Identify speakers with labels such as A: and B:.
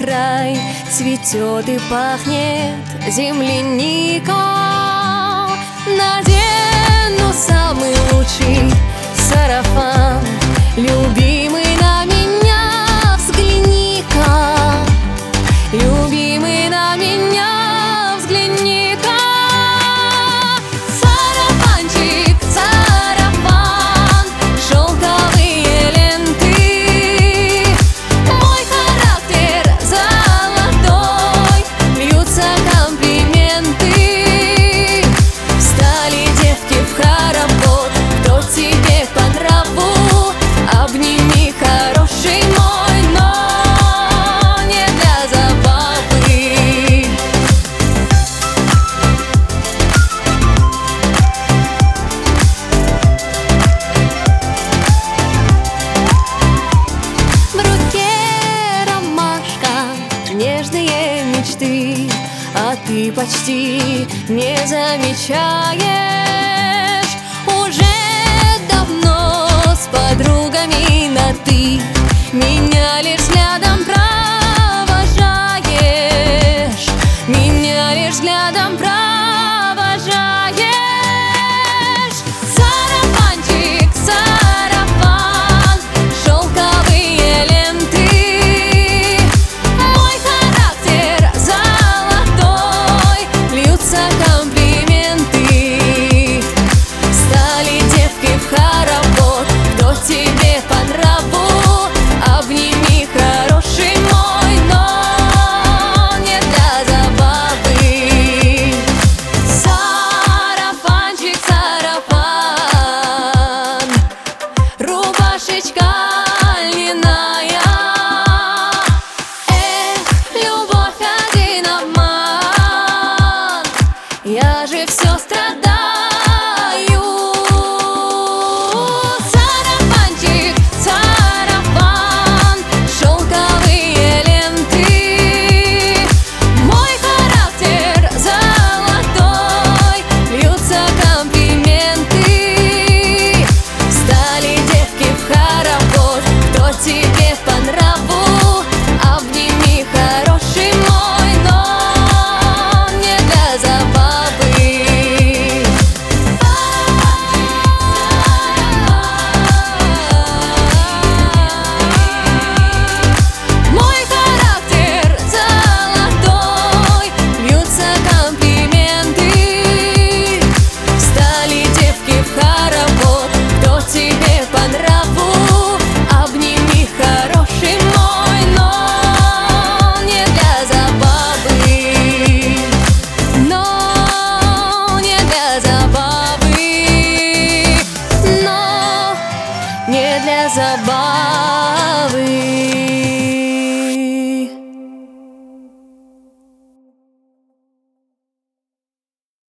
A: рай, цветет и пахнет земляника. Надену самый лучший сарафан, любимый, на меня взгляни-ка, любимый, на меня взгляни-ка. Сарафанчик, сарафан, шелковые ленты, мой характер золотой, льются комплименты. Встали девки в хоровод, кто тебе по нраву, обними, хороший мой, но не для забавы. В руке ромашка, нежные мечты, а ты почти не замечаешь. Уже давно с подругами на «ты», меня лишь взглядом провожаешь, меня лишь взглядом провожаешь. Сарафанчик, сарафан, шелковые ленты, мой характер золотой, льются комплименты. Встали девки в хоровод, кто тебе по нраву, обними, хороший мой, но не для забавы. Сарафанчик, сарафан, рубашечка льняная. Любовь один обман, я же все страдаю. Сарафанчик, сарафан, шелковые ленты, мой характер золотой, льются комплименты. Встали девки в хоровод, кто тебе по нраву, обними, хороший мой, но не для забавы. Мой характер золотой, льются комплименты. Встали девки в хоровод, кто тебе по нраву, обними, хороший мой, но не для забавы, но не для забавы, но не для забавы.